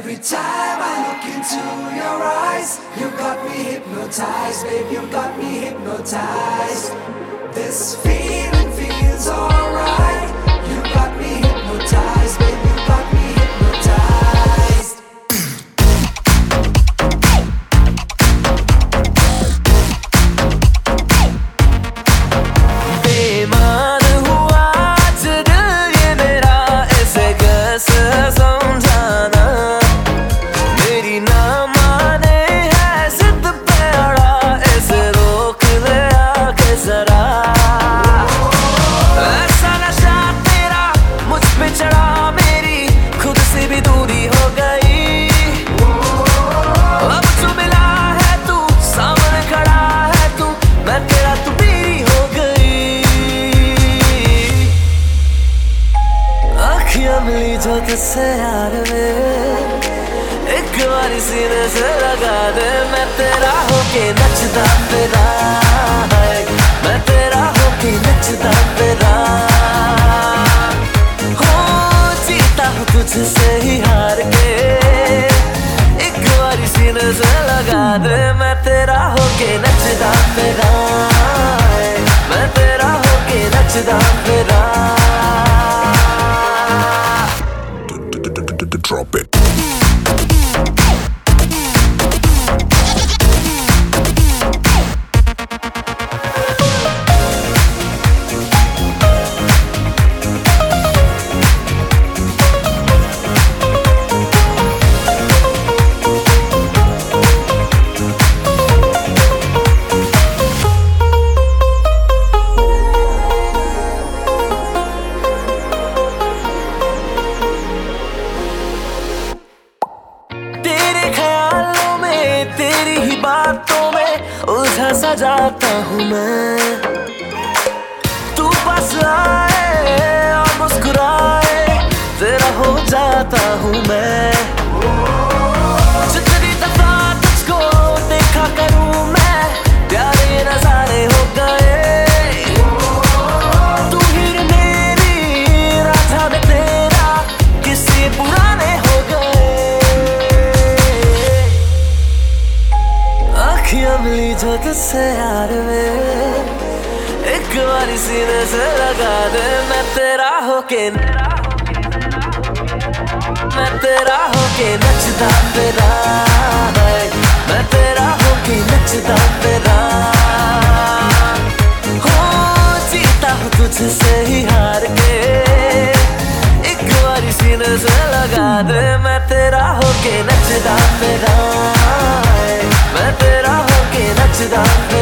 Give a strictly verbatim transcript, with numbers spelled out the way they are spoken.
Every time I look into your eyes, you got me hypnotized, babe, you got me hypnotized. This feeling feels alright. You got me hypnotized, babe, you got me hypnotized. बेईमान हुआ आज दिल ये मेरा, ऐसे कैसे समझाना। मेरी ना माने है जिद पे अड़ा, ऐसे रोक ले आके जरा। ऐसा नशा तेरा मुझ पे चढ़ा, मेरी खुद से भी दूरी हो गई। अब जो मिला है तू, सामने खड़ा है तू, मैं तेरा तू मेरी हो गई। अखियां मिली जो तुझसे यार वे, एक बारी सीने से लगा दे। मैं तेरा होके नचता फिरा, मैं तेरा होके नचता फिरा। हो जीता हूँ तुझसे ही हार के, एक बारी सीने से लगा दे। मैं तेरा होके नचता फिरा, मैं तेरा होके नचता फिरा। Drop it. तेरे ख्यालों में, तेरी ही बातों में उलझा सा जाता हूँ मैं। तू पास आए और मुस्कुराए, तेरा हो जाता हूँ मैं। जितनी दफा तुझको देखा करूँ मैं, प्यारे नजारे हो गए। तू ही मेरी राधा में तेरा, किसी पुराने हो गए। अखियां मिली जो तुझसे यार वे, एक बारी सीने से लगा दे। मैं तेरा होके, मैं तेरा होके नचता फिरा, मैं तेरा होके नचता फिरा। हो जीता हूँ तुझसे ही हार के, एक बारी सीने से लगा दे। मैं तेरा होके नचता फिरा, मैं तेरा होके नचता फिरा।